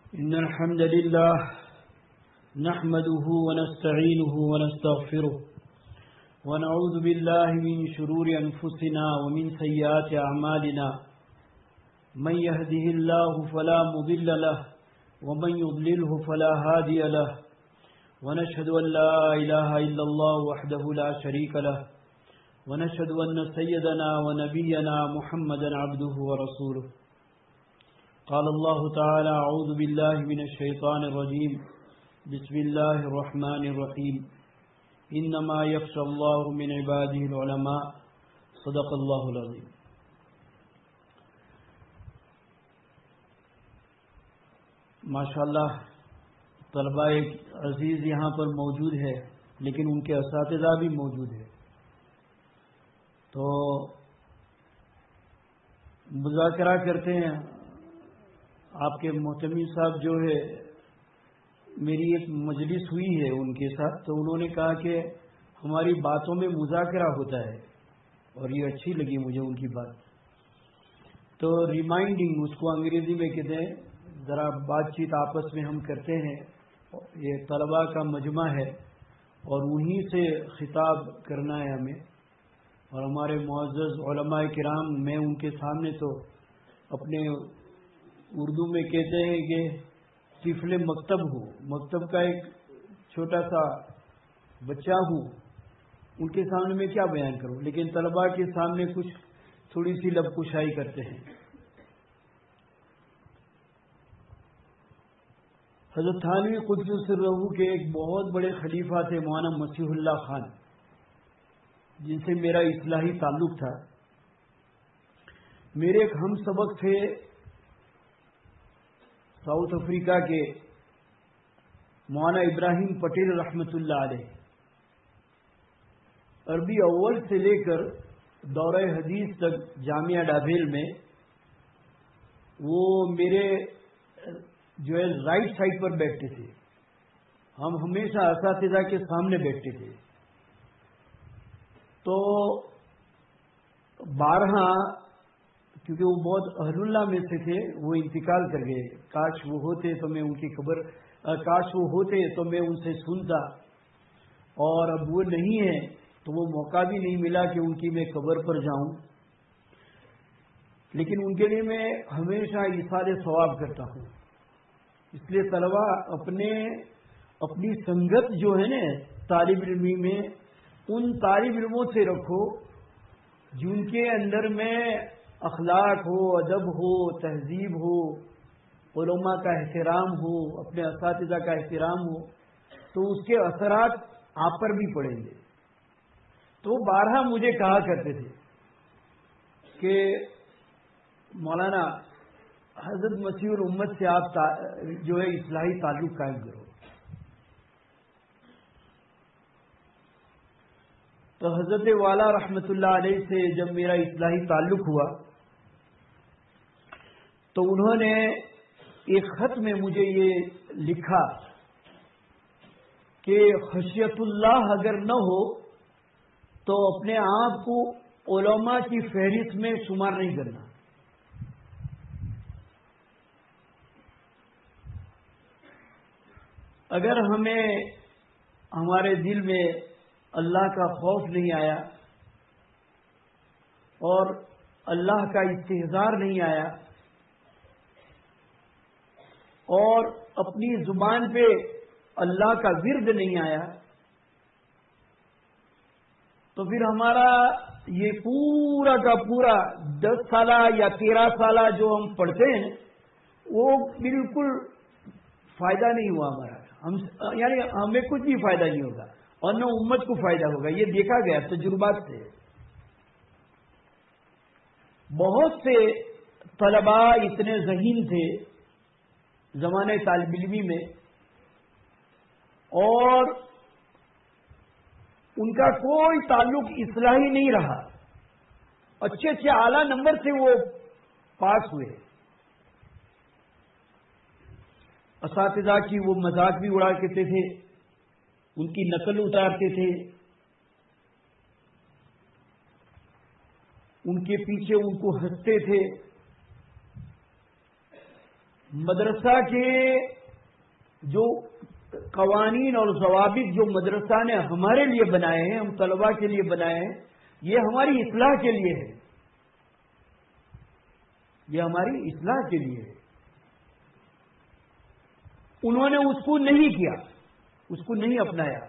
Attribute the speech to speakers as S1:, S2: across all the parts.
S1: إن الحمد لله نحمده ونستعينه ونستغفره ونعوذ بالله من شرور أنفسنا ومن سيئات أعمالنا من يهده الله فلا مضل له ومن يضلله فلا هادي له ونشهد أن لا إله إلا الله وحده لا شريك له ونشهد أن سيدنا ونبينا محمدا عبده ورسوله قال الله تعالى أعوذ بالله من الشيطان الرجيم بسم الله الرحمن الرحيم إنما يخشى الله من عباده العلماء صدق الله العظيم. ماشاءاللہ طلباء عزیز یہاں پر موجود ہے لیکن ان کے اساتذہ بھی موجود ہے، تو مذاکرہ کرتے ہیں. آپ کے محتمی صاحب جو ہے، میری ایک مجلس ہوئی ہے ان کے ساتھ، تو انہوں نے کہا کہ ہماری باتوں میں مذاکرہ ہوتا ہے، اور یہ اچھی لگی مجھے ان کی بات. تو ریمائنڈنگ اس کو انگریزی میں کہتے ہیں، ذرا بات چیت آپس میں ہم کرتے ہیں. یہ طلباء کا مجمع ہے اور انہی سے خطاب کرنا ہے ہمیں. اور ہمارے معزز علماء کرام، میں ان کے سامنے تو اپنے اردو میں کہتے ہیں کہ طفل مکتب ہوں، مکتب کا ایک چھوٹا سا بچہ ہوں. ان کے سامنے میں کیا بیان کروں، لیکن طلباء کے سامنے کچھ تھوڑی سی لب کشائی کرتے ہیں. حضرت تھانوی قدس سرہ کے ایک بہت بڑے خلیفہ تھے مولانا مسیح اللہ خان، جن سے میرا اصلاحی تعلق تھا. میرے ایک ہم سبق تھے ساؤتھ افریقہ کے مولانا ابراہیم پٹیل رحمۃ اللہ علیہ. عربی اول سے لے کر دورہ حدیث تک جامعہ ڈابھیل میں وہ میرے جو ہے رائٹ سائڈ پر بیٹھتے تھے. ہم ہمیشہ اساتذہ کے سامنے بیٹھتے تھے. تو بارہا، کیونکہ وہ بہت اہل اللہ میں سے تھے، وہ انتقال کر گئے. کاش وہ ہوتے تو میں ان کی خبر، کاش وہ ہوتے تو میں ان سے سنتا، اور اب وہ نہیں ہے تو وہ موقع بھی نہیں ملا کہ ان کی میں قبر پر جاؤں. لیکن ان کے لیے میں ہمیشہ ایثار ثواب کرتا ہوں. اس لیے طلبا اپنی سنگت جو ہے نا طالب علمی میں، ان طالب علموں سے رکھو جن کے اندر میں اخلاق ہو، ادب ہو، تہذیب ہو، علماء کا احترام ہو، اپنے اساتذہ کا احترام ہو، تو اس کے اثرات آپ پر بھی پڑیں گے. تو بارہا مجھے کہا کرتے تھے کہ مولانا حضرت مسیح الامت سے آپ جو ہے اصلاحی تعلق قائم کرو. تو حضرت والا رحمت اللہ علیہ سے جب میرا اصلاحی تعلق ہوا تو انہوں نے ایک خط میں مجھے یہ لکھا کہ خشیت اللہ اگر نہ ہو تو اپنے آپ کو علماء کی فہرست میں شمار نہیں کرنا. اگر ہمارے دل میں اللہ کا خوف نہیں آیا اور اللہ کا استحضار نہیں آیا اور اپنی زبان پہ اللہ کا ورد نہیں آیا، تو پھر ہمارا یہ پورا کا پورا 10 سالہ یا 13 سالہ جو ہم پڑھتے ہیں وہ بالکل فائدہ نہیں ہوا ہمارا. یعنی ہمیں کچھ بھی فائدہ نہیں ہوگا اور نہ امت کو فائدہ ہوگا. یہ دیکھا گیا تجربات سے. بہت سے طلباء اتنے ذہین تھے زمانے طالب علمی میں، اور ان کا کوئی تعلق اصلاحی نہیں رہا. اچھے اچھے اعلیٰ نمبر سے وہ پاس ہوئے. اساتذہ کی وہ مذاق بھی اڑا کرتے تھے، ان کی نقل اتارتے تھے، ان کے پیچھے ان کو ہنستے تھے. مدرسہ کے جو قوانین اور ضوابط جو مدرسہ نے ہمارے لیے بنائے ہیں، ہم طلباء کے لیے بنائے ہیں، یہ ہماری اصلاح کے لیے ہے، یہ ہماری اصلاح کے لیے ہے۔ انہوں نے اس کو نہیں کیا، اس کو نہیں اپنایا۔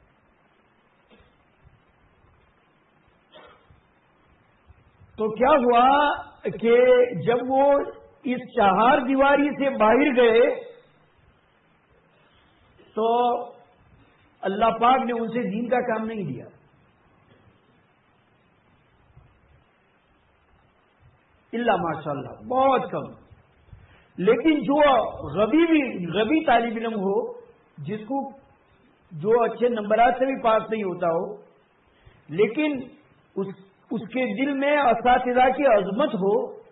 S1: تو کیا ہوا کہ جب وہ اس چہار دیواری سے باہر گئے تو اللہ پاک نے ان سے دین کا کام نہیں دیا، اللہ ماشاء اللہ بہت کم۔ لیکن جو غبی طالب علم ہو، جس کو جو اچھے نمبرات سے بھی پاس نہیں ہوتا ہو، لیکن اس کے دل میں اساتذہ کی عظمت ہو،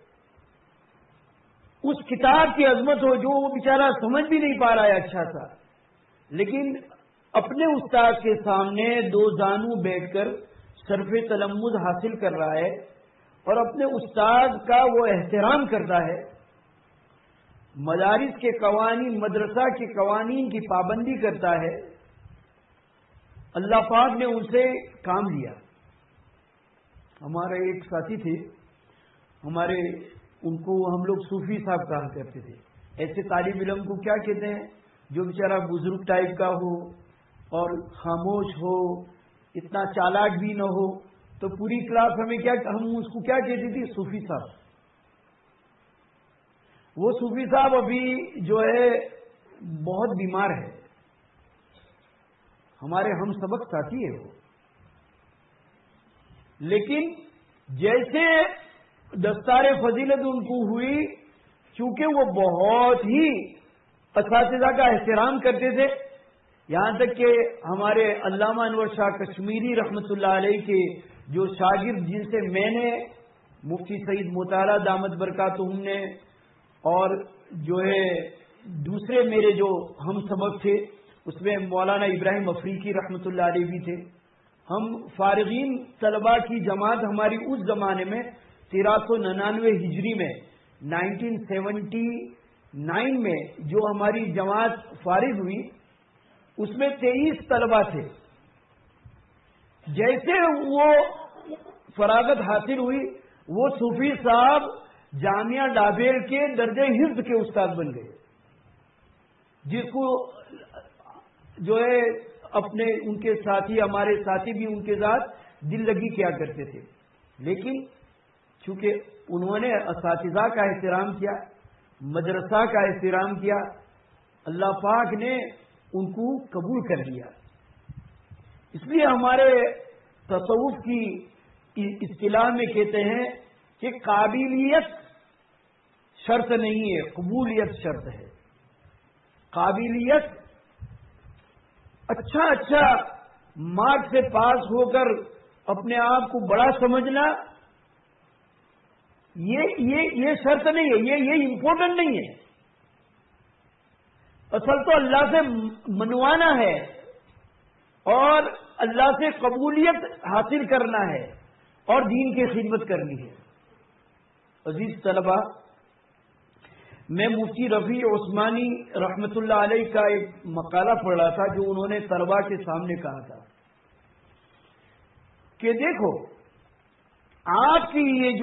S1: اس کتاب کی عظمت ہو جو وہ بیچارہ سمجھ بھی نہیں پا رہا ہے اچھا سا، لیکن اپنے استاد کے سامنے دو زانو بیٹھ کر صرف تلمذ حاصل کر رہا ہے اور اپنے استاد کا وہ احترام کرتا ہے، مدارس کے قوانین، مدرسہ کے قوانین کی پابندی کرتا ہے، اللہ پاک نے ان سے کام لیا۔ ہمارے ایک ساتھی تھے، ان کو ہم لوگ صوفی صاحب کہا کرتے تھے۔ ایسے طالب علم کو کیا کہتے ہیں؟ جو بیچارہ بزرگ ٹائپ کا ہو اور خاموش ہو، اتنا چالاک بھی نہ ہو، تو پوری کلاس ہم اس کو کیا کہتی تھی؟ صوفی صاحب۔ وہ صوفی صاحب ابھی جو ہے بہت بیمار ہے، ہمارے ہم سبق ساتھی ہے وہ، لیکن جیسے دستار فضیلت ان کو ہوئی، چونکہ وہ بہت ہی اساتذہ کا احترام کرتے تھے، یہاں تک کہ ہمارے علامہ انور شاہ کشمیری رحمت اللہ علیہ کے جو شاگرد، جن سے میں نے مفتی سعید مطالعہ دامت برکاتہم نے، اور جو ہے دوسرے میرے جو ہم سبق تھے، اس میں مولانا ابراہیم افریقی رحمت اللہ علیہ بھی تھے۔ ہم فارغین طلباء کی جماعت ہماری اس زمانے میں 1399 ہجری میں 1979 میں جو ہماری جماعت فارغ ہوئی، اس میں 23 طلباء تھے۔ جیسے وہ فراغت حاصل ہوئی، وہ صوفی صاحب جامعہ ڈابیل کے درجہ حفظ کے استاد بن گئے، جس کو جو ہے اپنے ان کے ساتھی، ہمارے ساتھی بھی ان کے ساتھ دل لگی کیا کرتے تھے، لیکن چونکہ انہوں نے اساتذہ کا احترام کیا، مدرسہ کا احترام کیا، اللہ پاک نے ان کو قبول کر لیا۔ اس لیے ہمارے تصوف کی اصطلاح میں کہتے ہیں کہ قابلیت شرط نہیں ہے، قبولیت شرط ہے۔ قابلیت اچھا مارک سے پاس ہو کر اپنے آپ کو بڑا سمجھنا، یہ شرط نہیں ہے، یہ امپورٹنٹ نہیں ہے۔ اصل تو اللہ سے منوانا ہے اور اللہ سے قبولیت حاصل کرنا ہے اور دین کی خدمت کرنی ہے۔ عزیز طلبہ، میں مفتی رفیع عثمانی رحمت اللہ علیہ کا ایک مقالہ پڑھ رہا تھا، جو انہوں نے طلباء کے سامنے کہا تھا کہ دیکھو، آپ کی یہ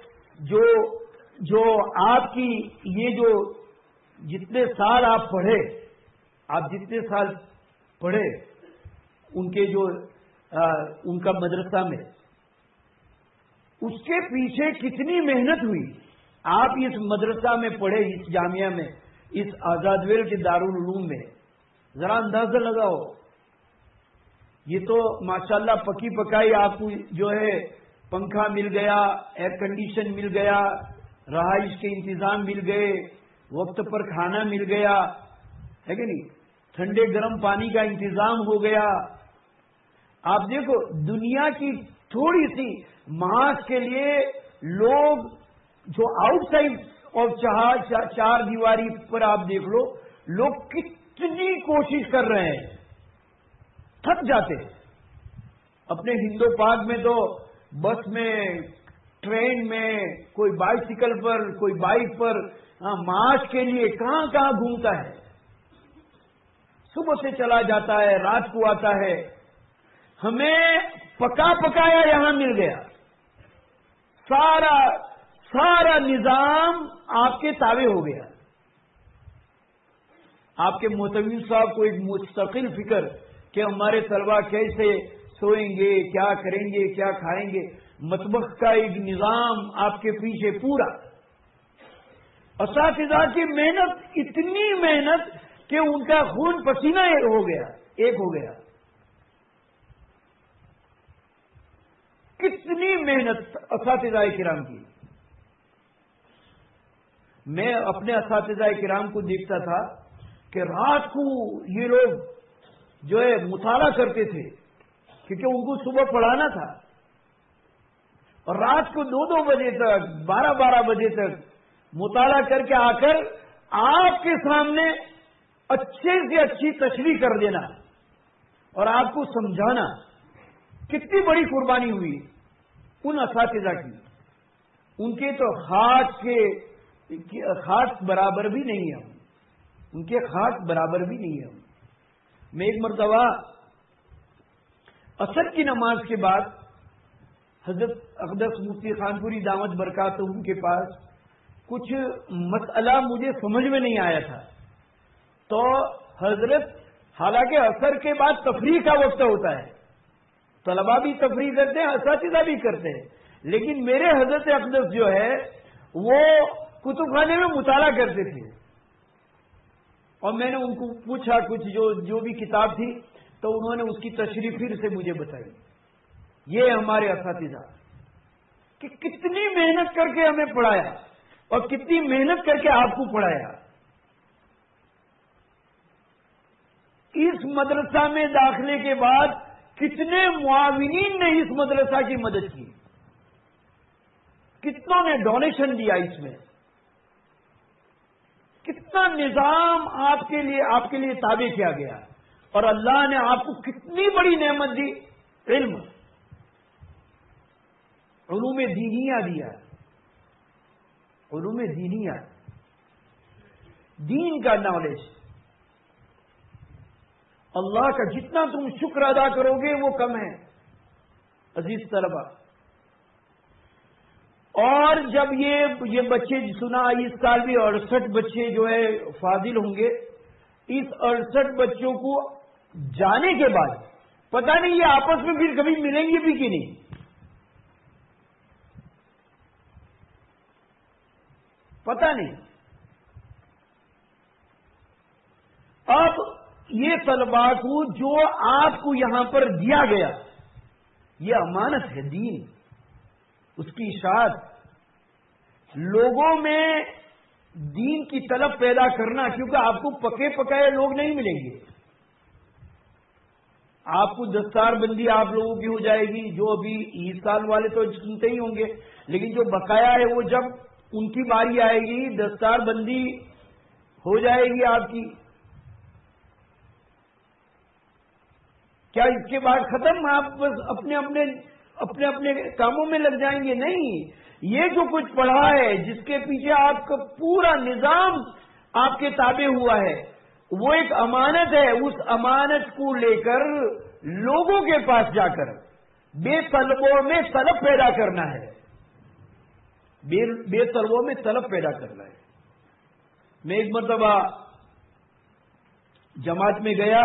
S1: جو آپ کی یہ جو جتنے سال آپ پڑھے، آپ جتنے سال پڑھے ان کے جو ان کا مدرسہ میں، اس کے پیچھے کتنی محنت ہوئی۔ آپ اس مدرسہ میں پڑھے، اس جامعہ میں، اس آزادویل کے دارالعلوم میں، ذرا اندازہ لگاؤ۔ یہ تو ماشاءاللہ پکی پکائی آپ کو جو ہے پنکھا مل گیا، ایئر کنڈیشن مل گیا، رہائش کے انتظام مل گئے، وقت پر کھانا مل گیا، ہے کہ نہیں، ٹھنڈے گرم پانی کا انتظام ہو گیا۔ آپ دیکھو، دنیا کی تھوڑی سی معاش کے لیے لوگ جو آؤٹ سائڈ اور چار دیواری پر آپ دیکھ لو، لوگ کتنی کوشش کر رہے ہیں، تھک جاتے ہیں۔ اپنے ہندو پاک میں تو بس میں، ٹرین میں، کوئی بائسیکل پر، کوئی بائک پر، ہاں معاش کے لیے کہاں کہاں گھومتا ہے، صبح سے چلا جاتا ہے، رات کو آتا ہے. ہمیں پکا پکایا یہاں مل گیا، سارا نظام آپ کے تابع ہو گیا. آپ کے محتوی صاحب کو ایک مستقل فکر کہ ہمارے طلبا کیسے سوئیں گے، کیا کریں گے، کیا کھائیں گے، مطبخ کا ایک نظام آپ کے پیچھے پورا. اساتذہ کی محنت، اتنی محنت کہ ان کا خون پسینہ ایک ہو گیا. کتنی محنت اساتذہ کرام کی. میں اپنے اساتذہ کرام کو دیکھتا تھا کہ رات کو یہ لوگ جو ہے مطالعہ کرتے تھے، کیونکہ ان کو صبح پڑھانا تھا، اور رات کو 2 بجے تک، 12 بجے تک مطالعہ کر کے آ کر آپ کے سامنے اچھے سے اچھی تشریح کر دینا اور آپ کو سمجھانا. کتنی بڑی قربانی ہوئی ان اساتذہ کی. ان کے تو خاک برابر بھی نہیں ہے، ان کے خاک برابر بھی نہیں ہے. میں ایک مرتبہ عصر کی نماز کے بعد حضرت اقدس مفتی خانپوری دامت برکاتہم کے پاس کچھ مسئلہ مجھے سمجھ میں نہیں آیا تھا. تو حضرت، حالانکہ عصر کے بعد تفریح کا وقت ہوتا ہے، طلبا بھی تفریح کرتے ہیں، اساتذہ بھی کرتے ہیں، لیکن میرے حضرت اقدس جو ہے وہ کتب خانے میں مطالعہ کرتے تھے. اور میں نے ان کو پوچھا کچھ جو بھی کتاب تھی، تو انہوں نے اس کی تشریح پھر سے مجھے بتائی. یہ ہمارے اساتذہ کہ کتنی محنت کر کے ہمیں پڑھایا اور کتنی محنت کر کے آپ کو پڑھایا. اس مدرسہ میں داخلے کے بعد کتنے معاونین نے اس مدرسہ کی مدد کی، کتنوں نے ڈونیشن دیا، اس میں کتنا نظام آپ کے لیے تابع کیا گیا. اور اللہ نے آپ کو کتنی بڑی نعمت دی، علم، علوم دینیہ دیا. علوم دینیہ، دین کا نالج. اللہ کا جتنا تم شکر ادا کرو گے وہ کم ہے عزیز طلبہ. اور جب یہ بچے سنا، اس سال بھی 68 بچے جو ہے فاضل ہوں گے. اس 68 بچوں کو جانے کے بعد پتہ نہیں یہ آپس میں پھر کبھی ملیں گے بھی کہ نہیں. پتہ نہیں. اب یہ طلباء کو جو آپ کو یہاں پر دیا گیا، یہ امانت ہے دین، اس کی اشاعت، لوگوں میں دین کی طلب پیدا کرنا. کیونکہ آپ کو پکے پکائے لوگ نہیں ملیں گے. آپ کو دستار بندی آپ لوگوں کی ہو جائے گی، جو ابھی اس سال والے تو سنتے ہی ہوں گے، لیکن جو بقایا ہے وہ جب ان کی باری آئے گی دستار بندی ہو جائے گی آپ کی. کیا اس کے بعد ختم؟ آپ بس اپنے کاموں میں لگ جائیں گے؟ نہیں. یہ جو کچھ پڑھا ہے، جس کے پیچھے آپ کا پورا نظام آپ کے تابع ہوا ہے، وہ ایک امانت ہے. اس امانت کو لے کر لوگوں کے پاس جا کر بے طلبوں میں طلب پیدا کرنا ہے. بے طلبوں میں طلب پیدا کرنا ہے. میں ایک مرتبہ جماعت میں گیا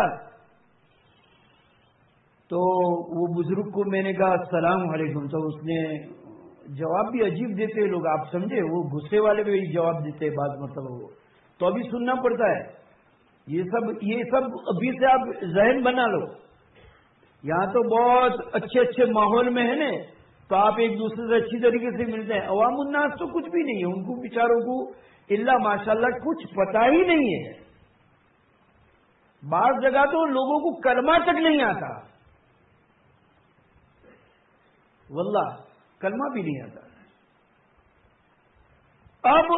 S1: تو وہ بزرگ کو میں نے کہا السلام علیکم. تو اس نے جواب بھی عجیب دیتے لوگ، آپ سمجھے، وہ غصے والے بھی جواب دیتے بعض مرتبہ. وہ تو ابھی سننا پڑتا ہے. یہ سب ابھی سے آپ ذہن بنا لو. یہاں تو بہت اچھے ماحول میں ہے نا، تو آپ ایک دوسرے سے اچھی طریقے سے ملتے ہیں. عوام الناس تو کچھ بھی نہیں ہے، ان کو بیچاروں کو الا ماشاءاللہ کچھ پتا ہی نہیں ہے. بعض جگہ تو لوگوں کو کلمہ تک نہیں آتا، واللہ کلمہ بھی نہیں آتا. اب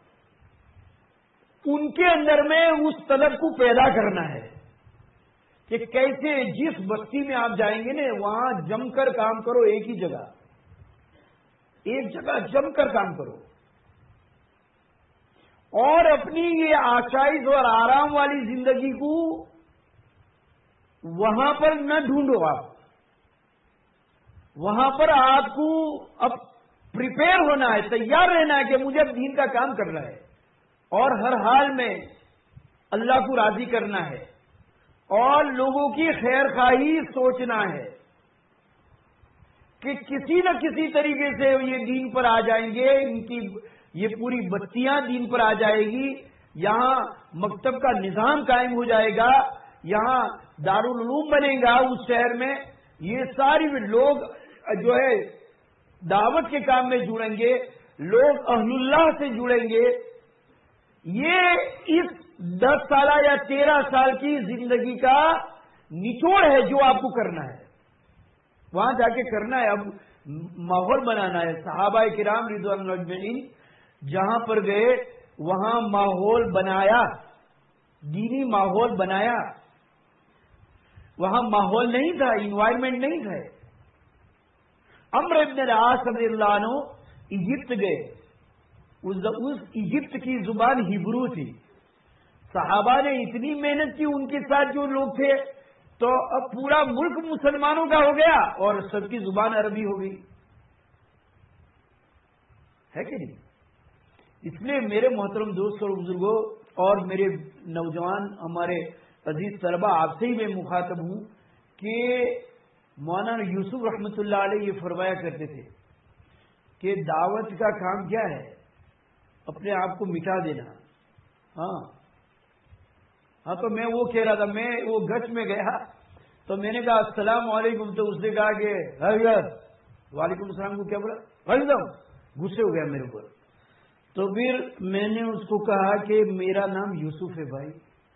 S1: ان کے اندر میں اس طلب کو پیدا کرنا ہے کہ کیسے جس بستی میں آپ جائیں گے نا، وہاں جم کر کام کرو. ایک ہی جگہ جم کر کام کرو. اور اپنی یہ آسائش اور آرام والی زندگی کو وہاں پر نہ ڈھونڈو آپ. وہاں پر آپ کو اب پریپیئر ہونا ہے، تیار رہنا ہے کہ مجھے اب دین کا کام کرنا ہے اور ہر حال میں اللہ کو راضی کرنا ہے اور لوگوں کی خیر خواہی سوچنا ہے کہ کسی نہ کسی طریقے سے یہ دین پر آ جائیں گے، ان کی یہ پوری بستیاں دین پر آ جائے گی، یہاں مکتب کا نظام قائم ہو جائے گا، یہاں دارالعلوم بنے گا اس شہر میں، یہ ساری لوگ جو ہے دعوت کے کام میں جڑیں گے، لوگ اہل اللہ سے جڑیں گے. یہ اس 10 سالہ یا 13 سال کی زندگی کا نچوڑ ہے جو آپ کو کرنا ہے، وہاں جا کے کرنا ہے. اب ماحول بنانا ہے. صحابہ کرام رضوان اللہ اجمعین جہاں پر گئے وہاں ماحول بنایا، دینی ماحول بنایا. وہاں ماحول نہیں تھا، انوائرمنٹ نہیں تھا. عمرو بن العاص رضی اللہ عنہ ایجپٹ گئے، اس ایجپٹ کی زبان ہیبرو تھی. صحابہ نے اتنی محنت کی ان کے ساتھ جو لوگ تھے، تو اب پورا ملک مسلمانوں کا ہو گیا اور سب کی زبان عربی ہو گئی ہے کہ نہیں. اس لیے میرے محترم دوست اور بزرگوں اور میرے نوجوان ہمارے عزیز طلبہ، آپ سے ہی میں مخاطب ہوں کہ مولانا یوسف رحمۃ اللہ علیہ یہ فرمایا کرتے تھے کہ دعوت کا کام کیا ہے؟ اپنے آپ کو مٹا دینا. ہاں تو میں وہ کہہ رہا تھا، میں وہ گچ میں گیا تو میں نے کہا السلام علیکم، تو اس نے کہا کہ وعلیکم السلام کو کیا بولا، غصے ہو گیا میرے اوپر. تو پھر میں نے اس کو کہا کہ میرا نام یوسف ہے بھائی.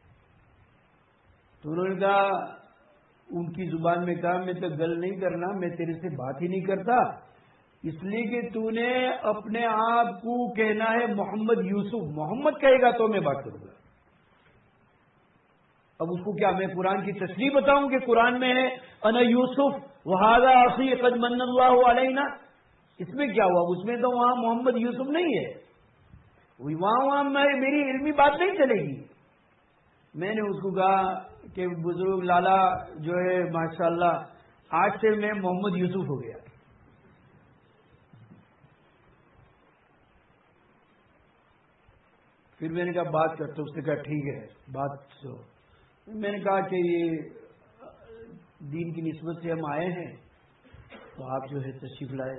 S1: تو انہوں نے کہا، ان کی زبان میں کہا میں تو گل نہیں کرنا، میں تیرے سے بات ہی نہیں کرتا، اس لیے کہ تو نے اپنے آپ کو کہنا ہے محمد یوسف. محمد کہے گا تو میں بات کروں گا. اب اس کو کیا میں قرآن کی تشریح بتاؤں کہ قرآن میں ہے انا یوسف وہذا اخی قد من اللہ علینا؟ اس میں کیا ہوا؟ اس میں تو وہاں محمد یوسف نہیں ہے، وہاں میری علمی بات نہیں چلے گی. میں نے اس کو کہا کہ بزرگ لالا جو ہے ماشاءاللہ آج سے میں محمد یوسف ہو گیا. پھر میں نے کہا بات کرتا، اس نے کہا ٹھیک ہے بات سو. میں نے کہا کہ یہ دین کی نسبت سے ہم آئے ہیں تو آپ جو ہے تشریف لائے.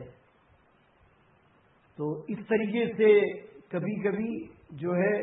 S1: تو اس طریقے سے کبھی کبھی جو ہے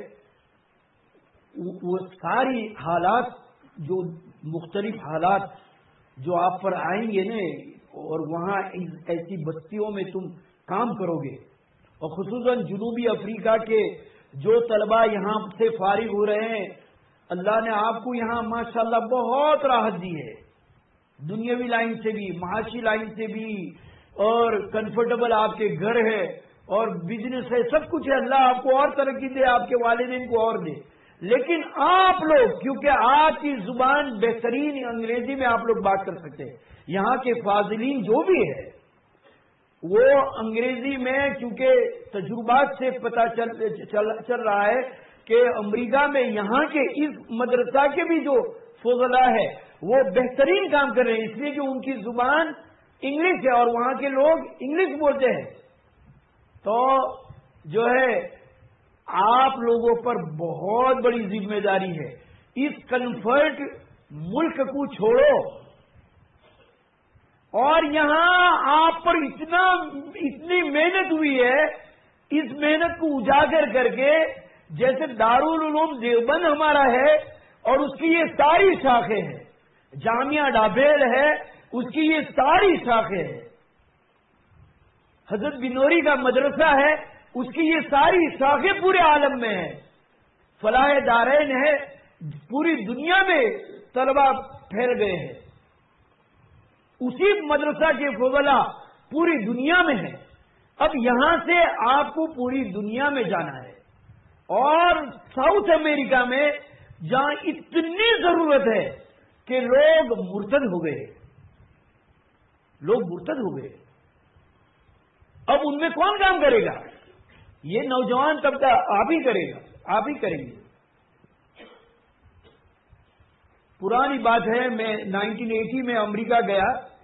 S1: وہ ساری حالات، جو مختلف حالات جو آپ پر آئیں گے نا، اور وہاں ایسی بستیوں میں تم کام کرو گے، اور خصوصاً جنوبی افریقہ کے جو طلبہ یہاں سے فارغ ہو رہے ہیں، اللہ نے آپ کو یہاں ماشاءاللہ بہت راحت دی ہے، دنیاوی لائن سے بھی، معاشی لائن سے بھی، اور کمفرٹیبل آپ کے گھر ہے اور بزنس ہے، سب کچھ ہے. اللہ آپ کو اور ترقی دے، آپ کے والدین کو اور دے. لیکن آپ لوگ، کیونکہ آپ کی زبان بہترین انگریزی میں آپ لوگ بات کر سکتے ہیں، یہاں کے فاضلین جو بھی ہے وہ انگریزی میں، کیونکہ تجربات سے پتہ چل رہا ہے کہ امریکہ میں یہاں کے اس مدرسہ کے بھی جو فضلاء ہے وہ بہترین کام کر رہے ہیں، اس لیے کہ ان کی زبان انگلش ہے اور وہاں کے لوگ انگلش بولتے ہیں. تو جو ہے آپ لوگوں پر بہت بڑی ذمہ داری ہے. اس کنفرٹ ملک کو چھوڑو، اور یہاں آپ پر اتنی محنت ہوئی ہے، اس محنت کو اجاگر کر کے، جیسے دارالعلوم دیوبند ہمارا ہے اور اس کی یہ ساری شاخیں ہیں، جامعہ ڈابیل ہے اس کی یہ ساری شاخیں ہیں، حضرت بنوری کا مدرسہ ہے اس کی یہ ساری شاخیں پورے عالم میں ہیں، فلاح دارین ہے، پوری دنیا میں طلبہ پھیل گئے ہیں، اسی مدرسہ کے فضلاء پوری دنیا میں ہیں. اب یہاں سے آپ کو پوری دنیا میں جانا ہے، اور ساؤتھ امریکہ میں جہاں اتنی ضرورت ہے کہ لوگ مرتد ہو گئے، اب ان میں کون کام کرے گا؟ یہ نوجوان طبقہ آپ ہی کرے گا. آپ ہی کریں گے. پرانی بات ہے، میں 1980 میں امریکہ گیا.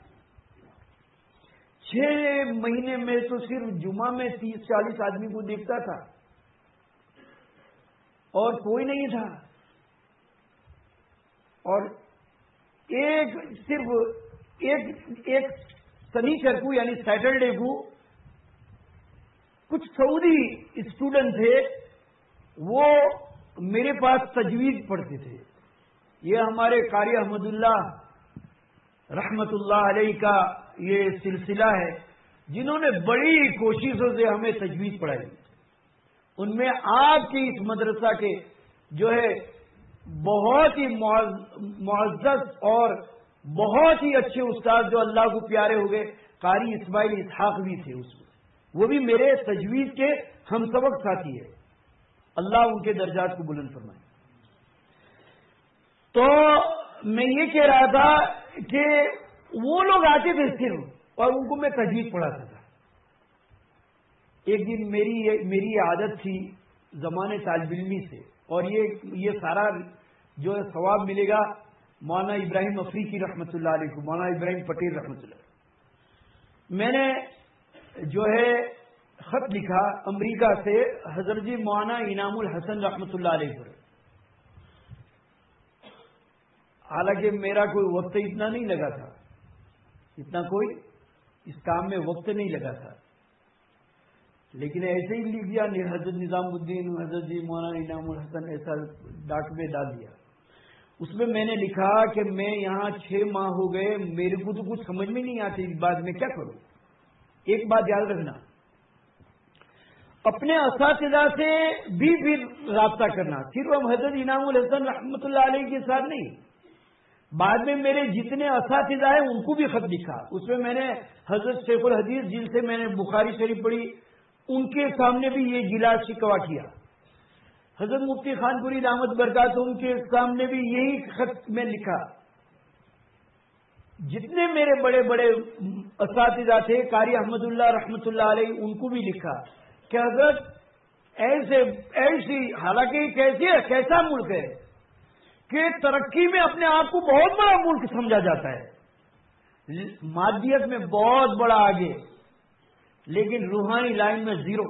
S1: 6 مہینے میں تو صرف جمعہ میں 30-40 آدمی کو دیکھتا تھا اور کوئی نہیں تھا. اور صرف ایک سنیچر کو یعنی سیٹرڈے کو کچھ سعودی اسٹوڈنٹ تھے، وہ میرے پاس تجوید پڑھتے تھے. یہ ہمارے قاری احمد اللہ رحمت اللہ علیہ کا یہ سلسلہ ہے، جنہوں نے بڑی کوششوں سے ہمیں تجوید پڑھائی. ان میں آپ کے اس مدرسہ کے جو ہے بہت ہی معزز اور بہت ہی اچھے استاد جو اللہ کو پیارے ہو گئے، قاری اسماعیل اسحاق بھی تھے اس میں. وہ بھی میرے تجوید کے ہم سبق ساتھی ہے. اللہ ان کے درجات کو بلند فرمائے. تو میں یہ کہہ رہا تھا کہ وہ لوگ آتے تھے صرف اور ان کو میں تجوید پڑھاتا تھا. ایک دن میری عادت تھی زمانے طالب علمی سے، اور یہ سارا جو ہے ثواب ملے گا مولانا ابراہیم افریقی رحمۃ اللہ علیہ کو، مولانا ابراہیم پٹیل رحمۃ اللہ. میں نے جو ہے خط لکھا امریکہ سے حضرت جی مولانا انعام الحسن رحمۃ اللہ علیہ پر. حالانکہ میرا کوئی وقت اتنا نہیں لگا تھا، اتنا کوئی اس کام میں وقت نہیں لگا تھا، لیکن ایسے ہی لکھ دیا حضرت نظام الدین حضرت جی مولانا انعام الحسن، ایسا ڈاک میں ڈال دیا. اس میں میں نے لکھا کہ میں یہاں 6 ماہ ہو گئے، میرے کو تو کچھ سمجھ میں نہیں آتی اس بات میں کیا کروں. ایک بات یاد رکھنا، اپنے اساتذہ سے بھی رابطہ کرنا، صرف ہم حضرت انعام الحسن رحمۃ اللہ علیہ کے ساتھ نہیں. بعد میں میرے جتنے اساتذہ ہیں ان کو بھی خط لکھا. اس میں نے حضرت شیخ الحدیث جن سے میں نے بخاری شریف پڑھی ان کے سامنے بھی یہ گلا شکوہ کیا. حضرت مفتی خان پوری دامت برکات ان کے سامنے بھی یہی خط میں لکھا. جتنے میرے بڑے بڑے اساتذہ تھے قاری احمد اللہ رحمت اللہ علیہ ان کو بھی لکھا کہ حضرت ایسی حالانکہ کیسا ملک ہے کہ ترقی میں اپنے آپ کو بہت بڑا ملک سمجھا جاتا ہے، مادیت میں بہت بڑا آگے، لیکن روحانی لائن میں زیرو.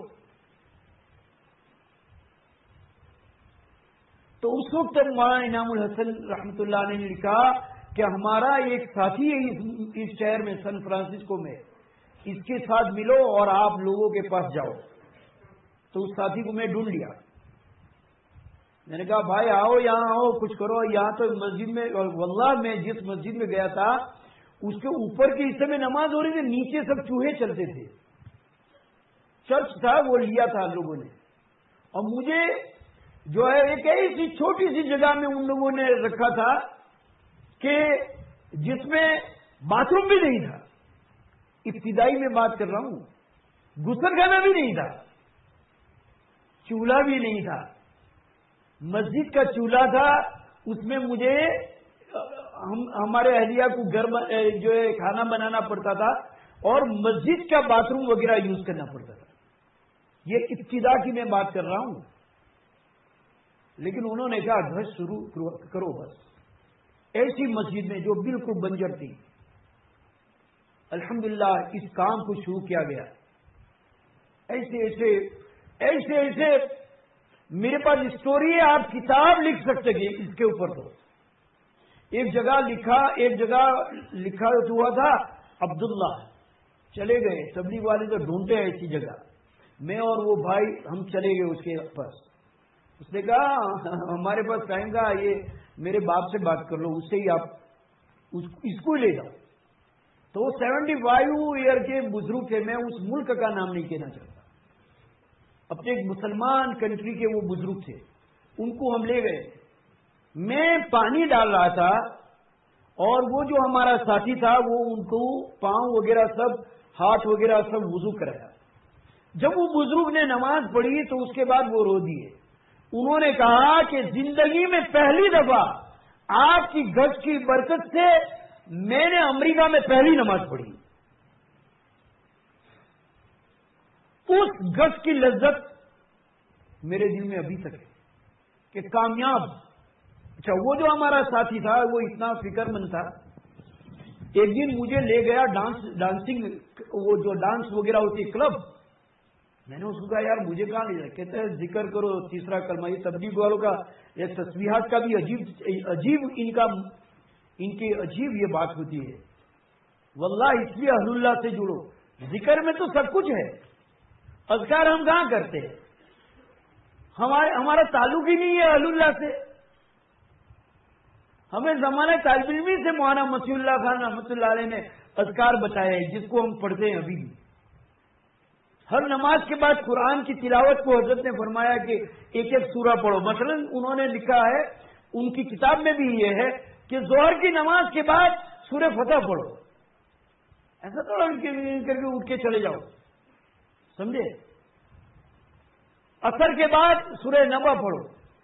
S1: تو اس وقت مولانا انعام الحسن رحمۃ اللہ علیہ نے لکھا کہ ہمارا ایک ساتھی ہے اس شہر میں سان فرانسسکو میں، اس کے ساتھ ملو اور آپ لوگوں کے پاس جاؤ. تو اس ساتھی کو میں ڈھونڈ لیا. میں نے کہا بھائی آؤ یہاں آؤ کچھ کرو. یہاں تو مسجد میں، واللہ میں جس مسجد میں گیا تھا اس کے اوپر کے حصے میں نماز ہو رہی تھی، نیچے سب چوہے چلتے تھے. چرچ تھا وہ لیا تھا لوگوں نے، اور مجھے جو ہے ایک ایسی چھوٹی سی جگہ میں ان لوگوں نے رکھا تھا کہ جس میں باتھ روم بھی نہیں تھا. ابتدائی میں بات کر رہا ہوں، غسل خانہ بھی نہیں تھا، چولہا بھی نہیں تھا. مسجد کا چولہا تھا، اس میں مجھے ہمارے اہلیہ کو جو ہے کھانا بنانا پڑتا تھا اور مسجد کا باتھ روم وغیرہ یوز کرنا پڑتا تھا. یہ ابتدا کی میں بات کر رہا ہوں. لیکن انہوں نے کہا گھر شروع کرو بس. ایسی مسجد میں جو بالکل بنجر تھی، الحمدللہ اس کام کو شروع کیا گیا. ایسے میرے پاس اسٹوری ہے، آپ کتاب لکھ سکتے ہیں اس کے اوپر. تو ایک جگہ لکھا ہوا تھا عبداللہ، چلے گئے تبلیغ والے تو ڈھونڈتے ہیں ایسی جگہ. میں اور وہ بھائی ہم چلے گئے اس کے پاس. اس نے کہا ہمارے پاس ٹائم کا، یہ میرے باپ سے بات کر لو، اس سے ہی آپ اس کو لے جاؤ. تو وہ 75 ایئر کے بزرگ تھے. میں اس ملک کا نام نہیں کہنا چاہتا، اپنے ایک مسلمان کنٹری کے وہ بزرگ تھے. ان کو ہم لے گئے. میں پانی ڈال رہا تھا اور وہ جو ہمارا ساتھی تھا وہ ان کو پاؤں وغیرہ سب، ہاتھ وغیرہ سب وضو کرایا. جب وہ بزرگ نے نماز پڑھی تو اس کے بعد وہ رو دیے. انہوں نے کہا کہ زندگی میں پہلی دفعہ آپ کی گز کی برکت سے میں نے امریکہ میں پہلی نماز پڑھی. اس گز کی لذت میرے دل میں ابھی تک ہے. کہ کامیاب. اچھا وہ جو ہمارا ساتھی تھا وہ اتنا فکر مند تھا. ایک دن مجھے لے گیا ڈانسنگ، وہ جو ڈانس وغیرہ ہوتی ہے کلب. میں نے اس کو کہا یار مجھے کہاں لے جائے؟ کہتے ہیں ذکر کرو تیسرا کلمہ. یہ تبلیغ والوں کا یہ تسبیحات کا بھی عجیب ان کی عجیب یہ بات ہوتی ہے. واللہ اس لیے اہل اللہ سے جڑو. ذکر میں تو سب کچھ ہے، اذکار ہم کہاں کرتے ہیں؟ ہمارا تعلق ہی نہیں ہے اہل اللہ سے. ہمیں زمانہ طالب علمی سے مولانا مسیح اللہ خان رحمۃ اللہ علیہ نے اذکار بتایا ہے جس کو ہم پڑھتے ہیں ابھی بھی. ہر نماز کے بعد قرآن کی تلاوت کو حضرت نے فرمایا کہ ایک ایک سورہ پڑھو. مثلا انہوں نے لکھا ہے، ان کی کتاب میں بھی یہ ہے کہ ظہر کی نماز کے بعد سورہ فتح پڑھو. ایسا تھوڑا کر کے اٹھ کے چلے جاؤ، سمجھے؟ عصر کے بعد سورہ نبا پڑھو،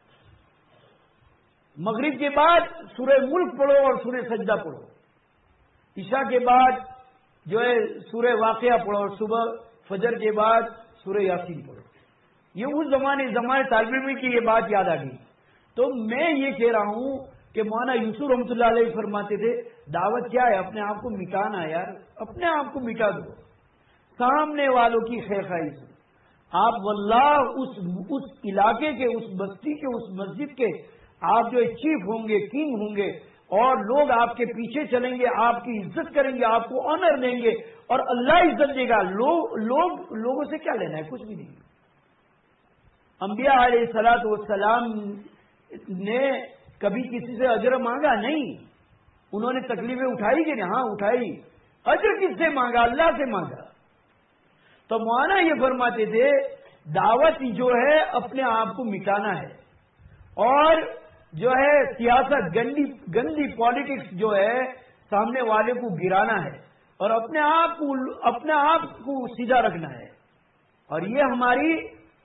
S1: مغرب کے بعد سورہ ملک پڑھو اور سورہ سجدہ پڑھو، عشاء کے بعد جو ہے سورہ واقعہ پڑھو اور صبح فجر کے بعد سورہ یاسین پڑھو. یہ اس زمانے طالب علم کی یہ بات یاد آ گئی. تو میں یہ کہہ رہا ہوں کہ مولانا یوسف رحمۃ اللہ علیہ فرماتے تھے دعوت کیا ہے؟ اپنے آپ کو مٹانا. یار اپنے آپ کو مٹا دو سامنے والوں کی خیر خواہی سے. آپ واللہ اس علاقے کے، اس بستی کے، اس مسجد کے آپ جو چیف ہوں گے، کنگ ہوں گے، اور لوگ آپ کے پیچھے چلیں گے، آپ کی عزت کریں گے، آپ کو آنر دیں گے اور اللہ عزت دے گا. لوگوں سے کیا لینا ہے؟ کچھ بھی نہیں. انبیاء علیہ الصلوۃ والسلام نے کبھی کسی سے اجر مانگا نہیں. انہوں نے تکلیفیں اٹھائی کہ نہیں؟ ہاں اٹھائی. اجر کس سے مانگا؟ اللہ سے مانگا. تو مولانا یہ فرماتے تھے دعوت جو ہے اپنے آپ کو مٹانا ہے، اور جو ہے سیاست گندی پالیٹکس جو ہے سامنے والے کو گرانا ہے اور اپنے آپ کو سیدھا رکھنا ہے. اور یہ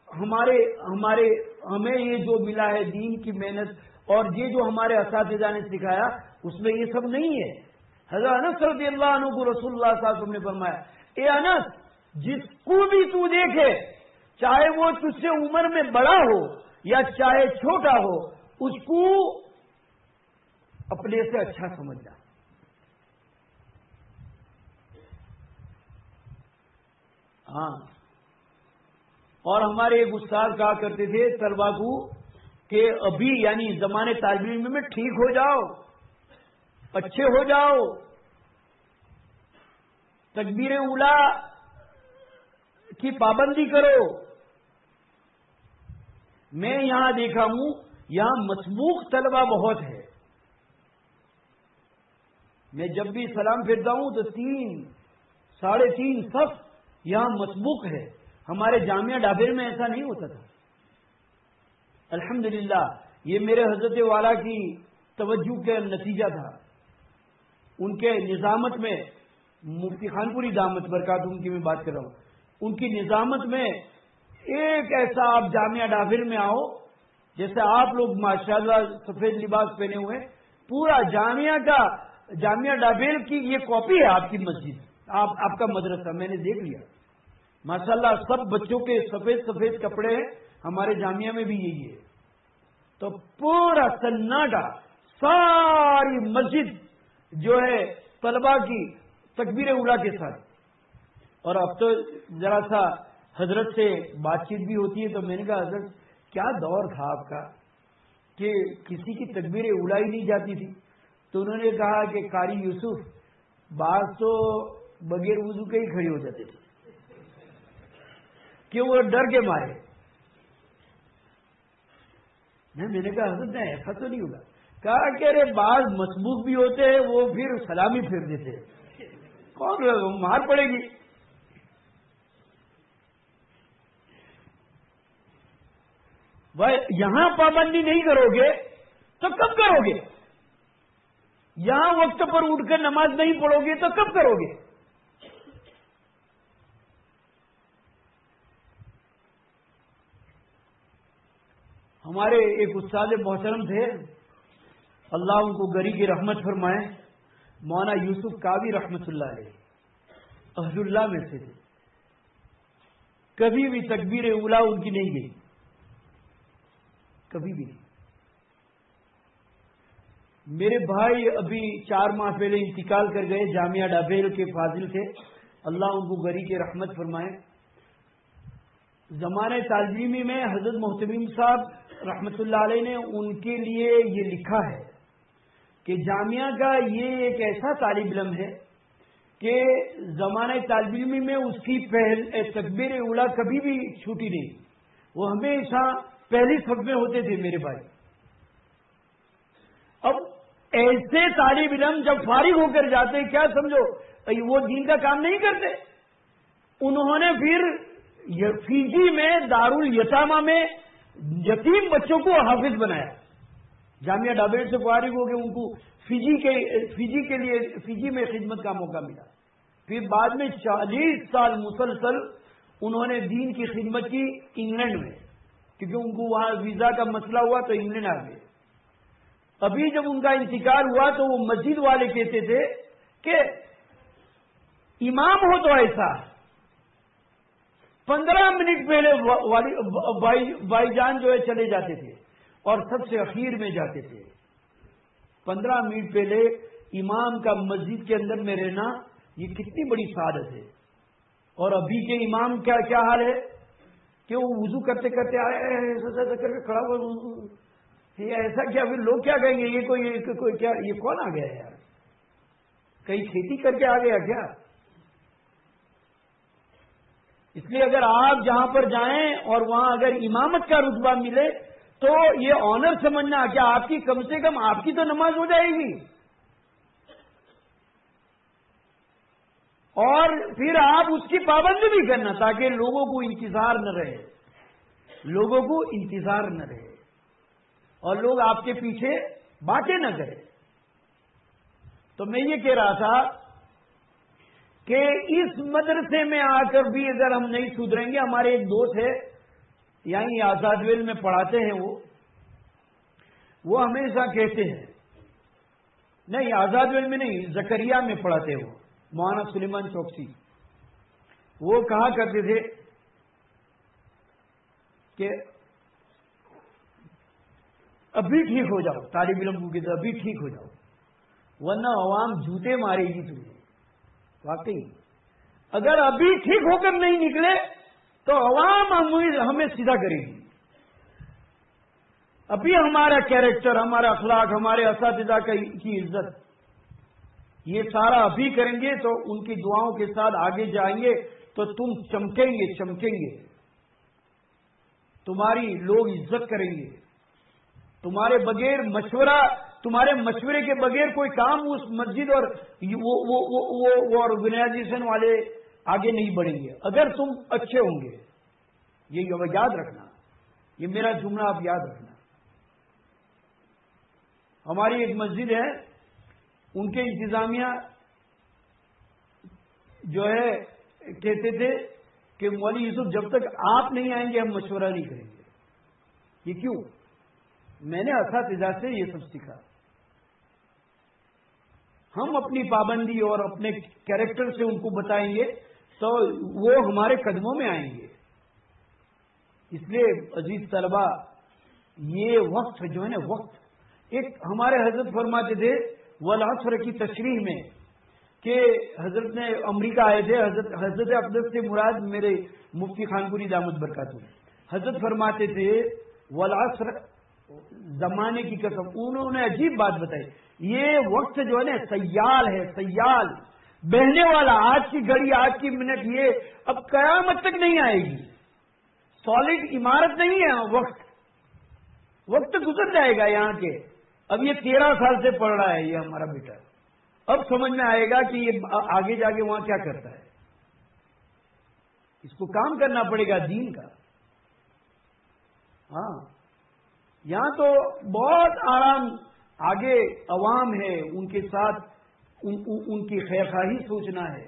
S1: ہمیں یہ جو ملا ہے دین کی محنت اور یہ جو ہمارے اساتذہ نے سکھایا اس میں یہ سب نہیں ہے. حضرت انس رضی اللہ عنہ کو رسول اللہ صلی اللہ علیہ وسلم نے فرمایا، اے انس جس کو بھی تو دیکھے چاہے وہ تجھ سے عمر میں بڑا ہو یا چاہے چھوٹا ہو اس کو اپنے سے اچھا سمجھ جا. ہاں. اور ہمارے ایک استاد کہا کرتے تھے طلبا کو کہ ابھی یعنی زمانے طالب علم میں ٹھیک ہو جاؤ، اچھے ہو جاؤ، تکبیر اولا کی پابندی کرو. میں یہاں دیکھا ہوں یہاں مسبوق طلبہ بہت ہے. میں جب بھی سلام پھیرتا ہوں تو 3-3.5 صف یہاں مسبوق ہے. ہمارے جامعہ ڈابیر میں ایسا نہیں ہوتا تھا. الحمدللہ یہ میرے حضرت والا کی توجہ کا نتیجہ تھا. ان کے نظامت میں، مفتی خان پوری دامت برکات ان کی میں بات کر رہا ہوں، ان کی نظامت میں ایک ایسا آپ جامعہ ڈابیر میں آؤ جیسے آپ لوگ ماشاءاللہ سفید لباس پہنے ہوئے، پورا جامعہ ڈابیر کی یہ کاپی ہے آپ کی مسجد، آپ کا مدرسہ. میں نے دیکھ لیا ماشاءاللہ سب بچوں کے سفید کپڑے ہیں. ہمارے جامعہ میں بھی یہی ہے. تو پورا سناٹا، ساری مسجد جو ہے طلبا کی تکبیر اولا کے ساتھ. اور اب تو ذرا سا حضرت سے بات چیت بھی ہوتی ہے تو میں نے کہا حضرت کیا دور تھا آپ کا کہ کسی کی تکبیر اولا ہی نہیں جاتی تھی. تو انہوں نے کہا کہ قاری یوسف بعض تو بغیر وضو کے ہی کھڑے ہو جاتے تھے کہ وہ ڈر کے مارے. میں نے کہا حضرت نہیں ایسا تو نہیں ہوگا. کہا کہ ارے بعض مسبوق بھی ہوتے ہیں وہ پھر سلامی پھیر دیتے ہیں، کون مار پڑے گی. بھائی یہاں پابندی نہیں کرو گے تو کب کرو گے؟ یہاں وقت پر اٹھ کر نماز نہیں پڑھو گے تو کب کرو گے؟ ہمارے ایک استاد محترم تھے، اللہ ان کو گری کی رحمت فرمائے، مولانا یوسف قاضی رحمت اللہ علیہ، اہل اللہ میں سے تھے. کبھی بھی تکبیر اولا ان کی نہیں گئی، کبھی بھی نہیں. میرے بھائی ابھی 4 ماہ پہلے انتقال کر گئے، جامعہ ڈابیل کے فاضل تھے، اللہ ان کو گری کے رحمت فرمائے۔ زمانۂ تعلیمی میں حضرت محتمیم صاحب رحمۃ اللہ علیہ نے ان کے لیے یہ لکھا ہے کہ جامعہ کا یہ ایک ایسا طالب علم ہے کہ زمانۂ طالب علمی میں اس کی تکبیر اولیٰ کبھی بھی چھوٹی نہیں، وہ ہمیشہ پہلی صف میں ہوتے تھے میرے بھائی۔ اب ایسے طالب علم جب فارغ ہو کر جاتے کیا سمجھو وہ دین کا کام نہیں کرتے؟ انہوں نے پھر فیجی میں دارالیتامہ میں یتیم بچوں کو حافظ بنایا۔ جامعہ ڈابیل سے فارغ ہو کے ان کو فیجی میں خدمت کا موقع ملا، پھر بعد میں 40 سال مسلسل انہوں نے دین کی خدمت کی انگلینڈ میں، کیونکہ ان کو وہاں ویزا کا مسئلہ ہوا تو انگلینڈ آ گئے۔ ابھی جب ان کا انتقال ہوا تو وہ مسجد والے کہتے تھے کہ امام ہو تو ایسا 15 منٹ پہلے بھائی جان جو ہے چلے جاتے تھے اور سب سے اخیر میں جاتے تھے۔ 15 منٹ پہلے امام کا مسجد کے اندر میں رہنا یہ کتنی بڑی سعادت ہے۔ اور ابھی کے امام کیا حال ہے کہ وہ وضو کرتے کرتے آئے ایسا کر کے کھڑا ہوا، یہ ایسا کیا؟ پھر لوگ کیا کہیں گے یہ کوئی کیا، یہ کون آ گیا یار، کہیں کھیتی کر کے آ گیا کیا؟ اس لیے اگر آپ جہاں پر جائیں اور وہاں اگر امامت کا رتبہ ملے تو یہ آنر سمجھنا کہ آپ کی کم سے کم آپ کی تو نماز ہو جائے گی، اور پھر آپ اس کی پابندی بھی کرنا تاکہ لوگوں کو انتظار نہ رہے، لوگوں کو انتظار نہ رہے اور لوگ آپ کے پیچھے باتیں نہ کریں۔ تو میں یہ کہہ رہا تھا کہ اس مدرسے میں آ کر بھی اگر ہم نہیں سدھریں گے، ہمارے ایک دوست ہے یہیں آزاد ویل میں پڑھاتے ہیں، وہ ہمیشہ کہتے ہیں، نہیں آزاد ویل میں نہیں، زکریا میں پڑھاتے ہیں وہ، مولانا سلیمان چوکسی، وہ کہا کرتے تھے کہ ابھی ٹھیک ہو جاؤ، طالب علم کو کہتے ابھی ٹھیک ہو جاؤ ورنہ عوام جوتے مارے گی تمہیں۔ واقعی اگر ابھی ٹھیک ہو کر نہیں نکلے تو عوام ہمیں سیدھا کرے گی۔ ابھی ہمارا کیریکٹر، ہمارا اخلاق، ہمارے اساتذہ کی عزت، یہ سارا ابھی کریں گے تو ان کی دعاؤں کے ساتھ آگے جائیں گے تو تم چمکیں گے، تمہاری لوگ عزت کریں گے، تمہارے بغیر تمہارے مشورے کے بغیر کوئی کام اس مسجد اور وہ آرگنائزیشن والے آگے نہیں بڑھیں گے اگر تم اچھے ہوں گے۔ یہ یاد رکھنا، یہ میرا جملہ آپ یاد رکھنا۔ ہماری ایک مسجد ہے، ان کے انتظامیہ جو ہے کہتے تھے کہ مولوی یوسف جب تک آپ نہیں آئیں گے ہم مشورہ نہیں کریں گے۔ یہ کیوں؟ میں نے اساتذہ سے یہ سب سیکھا، ہم اپنی پابندی اور اپنے کیریکٹر سے ان کو بتائیں گے تو وہ ہمارے قدموں میں آئیں گے۔ اس لیے عزیز طلبہ، یہ وقت جو ہے نا، وقت ایک ہمارے حضرت فرماتے تھے والعصر کی تشریح میں کہ حضرت نے امریکہ آئے تھے، حضرت اقدس سے مراد میرے مفتی خانپوری دامت برکاتہ، حضرت فرماتے تھے والعصر، زمانے کی قسم، انہوں نے عجیب بات بتائی، یہ وقت جو ہے نا سیال ہے، سیال بہنے والا، آج کی گھڑی، آج کی منٹ، یہ اب قیامت تک نہیں آئے گی، سالڈ عمارت نہیں ہے وقت گزر جائے گا یہاں کے۔ اب یہ 13 سال سے پڑھ رہا ہے یہ ہمارا بیٹا، اب سمجھ میں آئے گا کہ یہ آگے جا کے وہاں کیا کرتا ہے، اس کو کام کرنا پڑے گا دین کا۔ ہاں یہاں تو بہت آرام، آگے عوام ہے، ان کے ساتھ ان کی خیرخواہی سوچنا ہے۔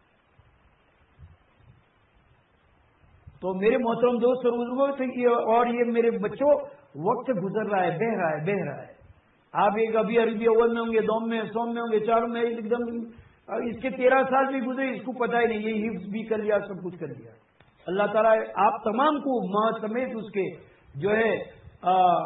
S1: تو میرے محترم دوست اور یہ میرے بچوں، وقت گزر رہا ہے، بہ رہا ہے۔ آپ ایک ابھی عربی اول میں ہوں گے، دوم میں، سوم میں ہوں گے، چاروں میں، ایک دم اس کے 13 سال بھی گزرے، اس کو پتہ ہی نہیں، یہ حفظ بھی کر لیا، سب کچھ کر لیا۔ اللہ تعالیٰ آپ تمام کو ماں سمیت اس کے جو ہے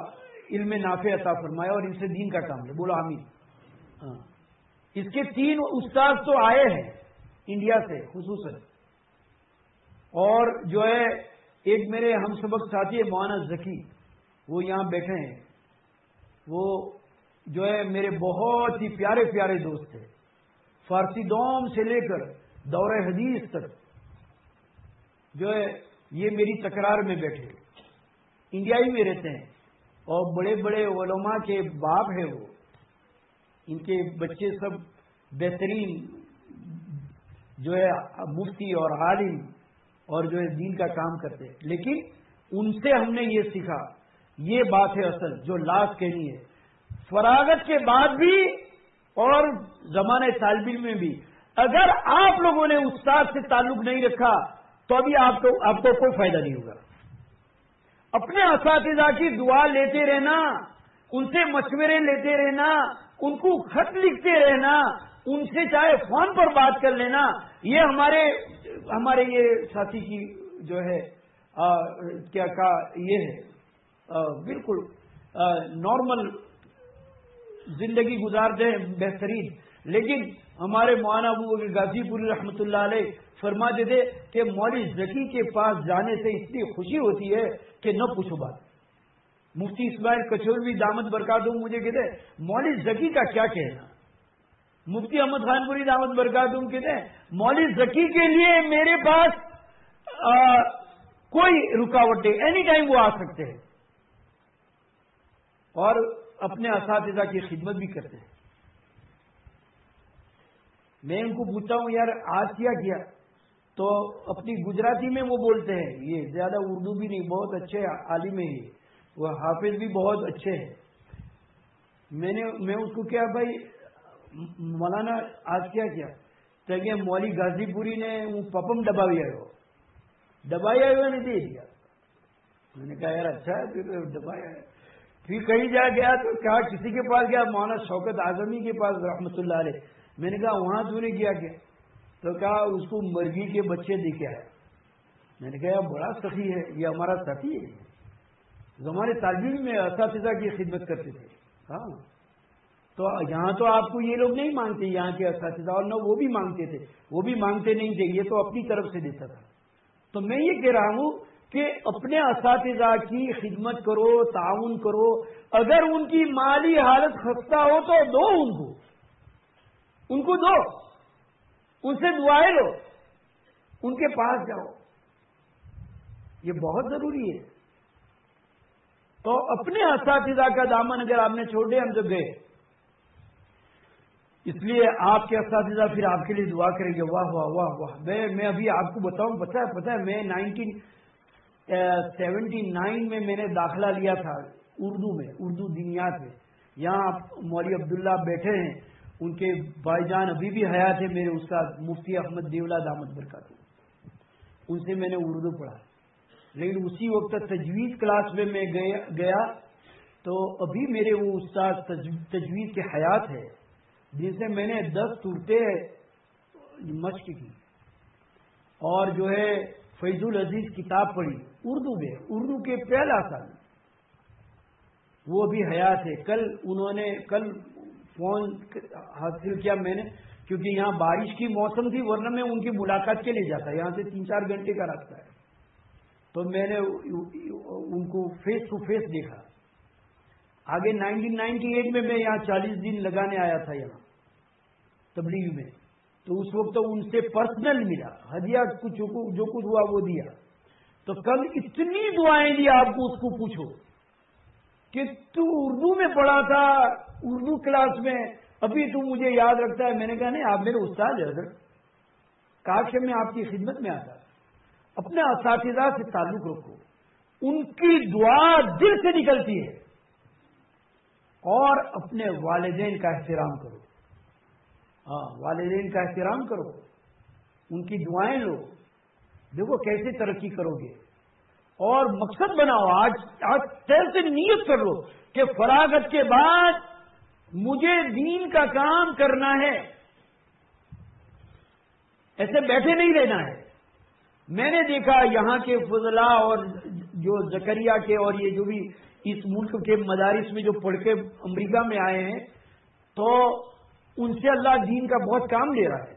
S1: علم نافع عطا فرمائے اور ان سے دین کا کام لے. بولو آمین. ہاں اس کے 3 استاد تو آئے ہیں انڈیا سے خصوصاً, اور جو ہے ایک میرے ہم سبق ساتھی ہے مولانا ذکی, وہ یہاں بیٹھے ہیں. وہ جو ہے میرے بہت ہی پیارے پیارے دوست ہیں, فارسی دوم سے لے کر دورہ حدیث تک جو ہے یہ میری تکرار میں بیٹھے, انڈیا ہی میں رہتے ہیں, اور بڑے بڑے علماء کے باپ ہیں وہ. ان کے بچے سب بہترین جو ہے مفتی اور عالم اور جو ہے دین کا کام کرتے ہیں. لیکن ان سے ہم نے یہ سیکھا, یہ بات ہے اصل جو لاز کہنی ہے, فراغت کے بعد بھی اور زمانہ طالب علم میں بھی اگر آپ لوگوں نے استاد سے تعلق نہیں رکھا تو ابھی آپ کو کوئی فائدہ نہیں ہوگا. اپنے اساتذہ کی دعا لیتے رہنا, ان سے مشورے لیتے رہنا, ان کو خط لکھتے رہنا, ان سے چاہے فون پر بات کر لینا, یہ ہمارے یہ ساتھی کی جو ہے کیا کہا یہ ہے بالکل نارمل زندگی گزارتے ہیں بہترین. لیکن ہمارے مولانا ابو بکر غازی پوری رحمۃ اللہ علیہ فرماتے تھے کہ مولوی ذکی کے پاس جانے سے اتنی خوشی ہوتی ہے کہ نہ پوچھو بات. مفتی اسماعیل کچھوروی دامت برکاتہم مجھے کہتے ہیں مولوی ذکی کا کیا کہنا. مفتی احمد خان پوری دامت برکاتہم کہتے ہیں مولوی ذکی کے لیے میرے پاس کوئی رکاوٹ نہیں, اینی ٹائم وہ آ سکتے ہیں اور اپنے اساتذہ کی خدمت بھی کرتے ہیں. میں ان کو پوچھتا ہوں یار آج کیا تو اپنی گجراتی میں وہ بولتے ہیں, یہ زیادہ اردو بھی نہیں, بہت اچھے عالم ہیں, وہ حافظ بھی بہت اچھے ہیں. میں اس کو کیا بھائی مولانا آج کیا تو کہ مولوی غازی پوری نے وہ پپم دبایا ہوا نہیں دے دیا. میں نے کہا یار اچھا ہے پھر دبایا ہے. پھر کہیں جا گیا تو کہا کسی کے پاس گیا, مولانا شوکت اعظمی کے پاس رحمۃ اللہ علیہ. میں نے کہا وہاں تو نے کیا تو کہا اس کو مرغی کے بچے دیکھے آیا. میں نے کہا بڑا سخی ہے, یہ ہمارا ساتھی ہے, ہمارے طالب علم میں اساتذہ کی خدمت کرتے تھے. ہاں تو یہاں تو آپ کو یہ لوگ نہیں مانگتے, یہاں کے اساتذہ, اور نہ وہ بھی مانگتے تھے, وہ بھی مانگتے نہیں تھے, یہ تو اپنی طرف سے دیتا تھا. تو میں یہ کہہ رہا ہوں کہ اپنے اساتذہ کی خدمت کرو, تعاون کرو. اگر ان کی مالی حالت خستہ ہو تو دو ان کو دو, ان سے دعائیں لو, ان کے پاس جاؤ, یہ بہت ضروری ہے. تو اپنے اساتذہ کا دامن اگر آپ نے چھوڑ دیا ہم تو گئے. اس لیے آپ کے اساتذہ پھر آپ کے لیے دعا کریں گے. واہ واہ واہ واہ. میں ابھی آپ کو بتاؤں, پتہ ہے میں 1979 میں نے داخلہ لیا تھا اردو میں, اردو دینیات میں. یہاں مولوی عبداللہ بیٹھے ہیں, ان کے بھائی جان ابھی بھی حیات ہے میرے استاد مفتی احمد دیولا دامت برکاتہم, ان سے میں نے اردو پڑھا. لیکن اسی وقت تجوید کلاس میں گیا تو ابھی میرے وہ استاد تجوید کے حیات ہے, جن سے میں نے 10 صورتیں مشق کی, اور جو ہے فیض العزیز کتاب پڑھی اردو میں, اردو کے پہلا سال, وہ بھی حیات ہے. کل فون حاصل کیا میں نے, کیونکہ یہاں بارش کی موسم تھی, ورنہ میں ان کی ملاقات کے لیے جاتا, یہاں سے 3-4 گھنٹے کا راستہ ہے. تو میں نے ان کو فیس ٹو فیس دیکھا. آگے 1998 میں یہاں 40 دن لگانے آیا تھا یہاں تبلیغ میں, تو اس وقت ان سے پرسنل ملا, ہدیہ جو کچھ ہوا وہ دیا. تو کل اتنی دعائیں دی آپ کو, اس کو پوچھو کہ تو اردو میں پڑھا تھا, اردو کلاس میں, ابھی تو مجھے یاد رکھتا ہے. میں نے کہا نہیں, آپ میرے استاد ہیں حضرت, کاش میں آپ کی خدمت میں آتا. اپنے اساتذہ سے تعلق رکھو, ان کی دعا دل سے نکلتی ہے. اور اپنے والدین کا احترام کرو, ہاں والدین کا احترام کرو, ان کی دعائیں لو. دیکھو کیسے ترقی کرو گے. اور مقصد بناؤ, آج دل سے نیت کر لو کہ فراغت کے بعد مجھے دین کا کام کرنا ہے, ایسے بیٹھے نہیں رہنا ہے. میں نے دیکھا یہاں کے فضلاء اور جو زکریا کے اور یہ جو بھی اس ملک کے مدارس میں جو پڑھ کے امریکہ میں آئے ہیں تو ان سے اللہ دین کا بہت کام لے رہا ہے.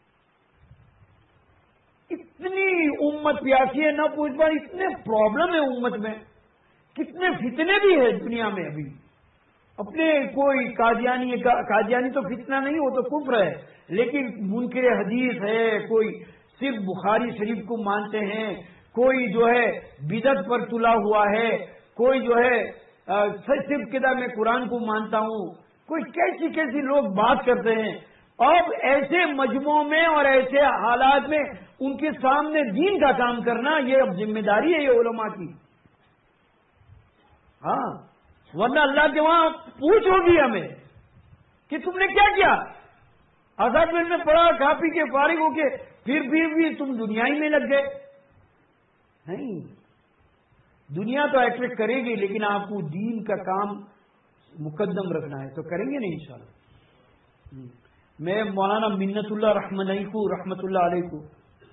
S1: اتنی امت پیاسی ہے نہ پوچھ بار، اتنے پرابلم ہے امت میں، کتنے فتنے بھی ہے دنیا میں ابھی. اپنے کوئی قادیانی تو فتنہ نہیں، وہ تو کفر ہے، لیکن منکر حدیث ہے، کوئی صرف بخاری شریف کو مانتے ہیں، کوئی جو ہے بدعت پر تلا ہوا ہے، کوئی جو ہے صرف کتاب میں قرآن کو مانتا ہوں، کوئی کیسی کیسی لوگ بات کرتے ہیں. اب ایسے مجموعوں میں اور ایسے حالات میں ان کے سامنے دین کا کام کرنا یہ اب ذمہ داری ہے یہ علماء کی. ہاں، ورنہ اللہ کے وہاں پوچھ ہوگی ہمیں کہ تم نے کیا کیا. آزاد میں پڑھا، کھا پی کے فارغ ہو کے پھر بھی تم دنیا ہی میں لگ گئے. نہیں، دنیا تو ایٹریکٹ کرے گی، لیکن آپ کو دین کا کام مقدم رکھنا ہے تو کریں گے نہیں انشاءاللہ. میں مولانا منت اللہ رحمت اللہ علیہ کو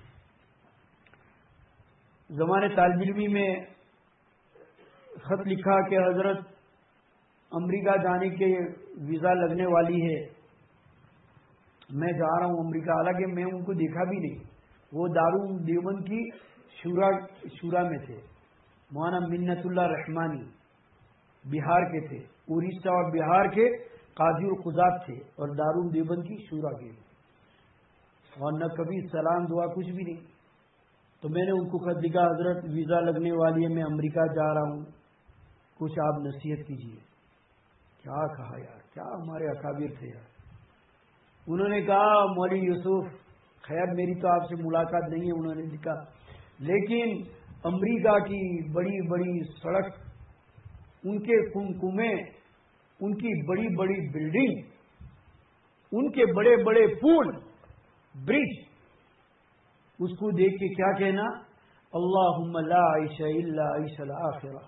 S1: زمانے طالب علمی میں خط لکھا کہ حضرت امریکہ جانے کے ویزا لگنے والی ہے، میں جا رہا ہوں امریکہ. حالانکہ میں ان کو دیکھا بھی نہیں، وہ دارالعلوم دیوبند کی شورا میں تھے. مولانا منت اللہ رحمانی بہار کے تھے، اڑیسہ اور بہار کے قاضی القضات تھے اور دارالعلوم دیوبند کی شورا کے، اور نہ کبھی سلام دعا کچھ بھی نہیں. تو میں نے ان کو خط لکھا، حضرت ویزا لگنے والی ہے، میں امریکہ جا رہا ہوں، کچھ آپ نصیحت کیجیے. کیا کہا یار، کیا ہمارے اکابر تھے یار. انہوں نے کہا مولوی یوسف، خیر میری تو آپ سے ملاقات نہیں ہے، انہوں نے لکھا، لیکن امریکہ کی بڑی بڑی سڑک، ان کے کنکمے، ان کی بڑی بڑی بلڈنگ، ان کے بڑے بڑے پل، برج، اس کو دیکھ کے کیا کہنا، اللہم لا عیش الا عیش الآخرہ،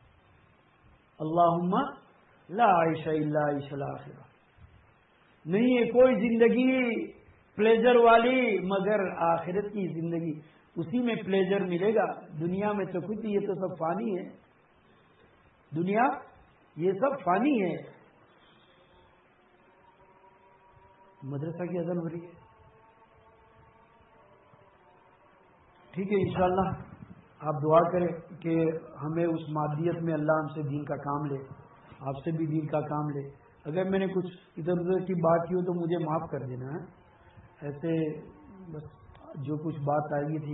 S1: اللہم لا عیش الا عیش الآخرہ. نہیں ہے کوئی زندگی پلیزر والی مگر آخرت کی زندگی، اسی میں پلیزر ملے گا. دنیا میں تو کچھ، یہ تو سب فانی ہے، دنیا یہ سب فانی ہے. مدرسہ کی اذان ہو رہی ہے، ٹھیک ہے انشاءاللہ آپ دعا کریں کہ ہمیں اس مادیت میں اللہ ہم سے دین کا کام لے، آپ سے بھی دین کا کام لے. اگر میں نے کچھ ادھر ادھر کی بات کی ہو تو مجھے معاف کر دینا ہے. ایسے بس جو کچھ بات آئی تھی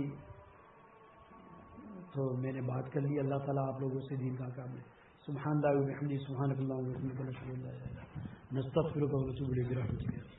S1: تو میں نے بات کر لی. اللہ تعالیٰ آپ لوگوں سے دین کا کام لے. سبحان اللہ و بحمدہ، سبحانک اللہم و بحمدک، نستغفرک و نتوب الیک برحمتک.